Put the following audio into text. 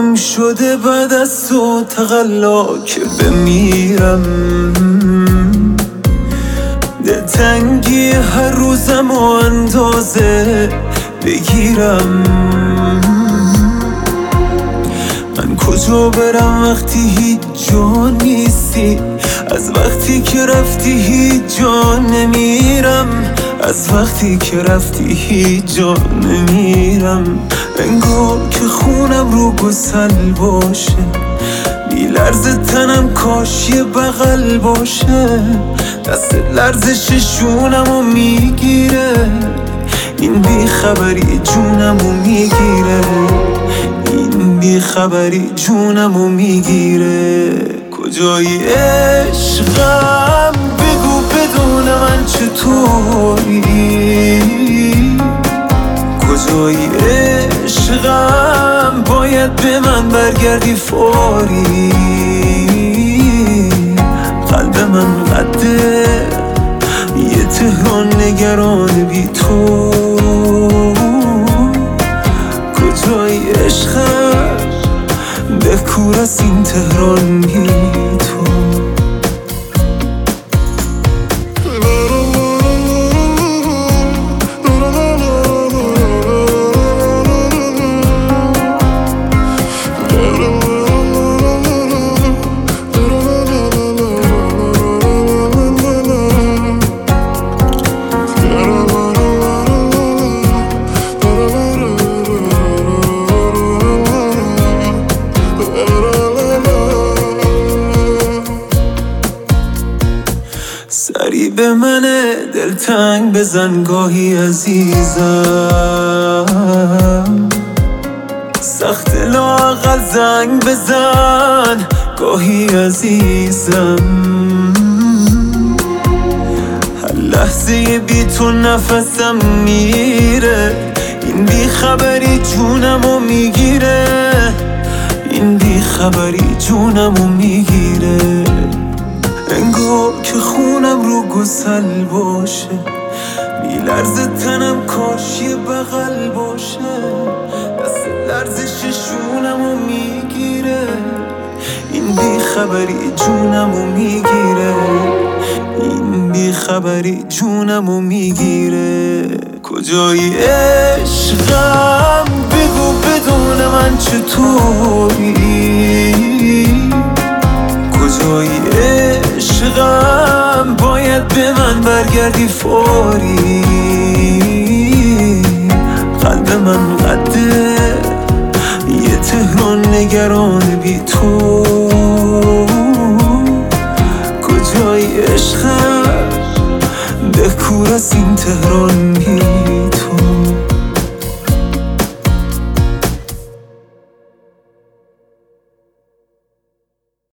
گم شده بعد از تو تقلا که بمیرم. دلتنگی هر روزم و اندازه بگیرم. من کجا برم وقتی هیچ جا نیستی؟ از وقتی که رفتی هیچ جا نمیرم. از وقتی که رفتی هیچ جا نمیرم. انگار که خونم رو گسل باشه، بی لرز تنم کاش یه بغل باشه. دست لرزششونمو میگیره، این بیخبری جونمو میگیره. این بیخبری جونمو میگیره. کجایی عشقم؟ بگو بدون من چطوری؟ کجایی عشقم؟ باید به من برگردی فوری. قلب من قده یه تهران نگران بی تو. کجایی عشقم؟ بکور از این تهران بی تو. سری به من دلتنگ بزن گاهی عزیزم. سخت لااقل زنگ بزن گاهی عزیزم. هر لحظه بی تو نفسم میره. این بیخبری جونمو میگیره. این بیخبری جونمو میگیره. انگار که خونم رو گسل باشه، بی لرز تنم کاش یه بغل باشه. دست لرزششونمو میگیره. این بیخبری جونمو میگیره. این بیخبری جونمو میگیره. کجایی عشقم؟ بگو بدون من چطوری؟ کجایی عشقم؟ باید به من برگردی فوری. قلب من قده یه تهران نگران بی تو. کجایی عشقم؟ بکور از این تهران بی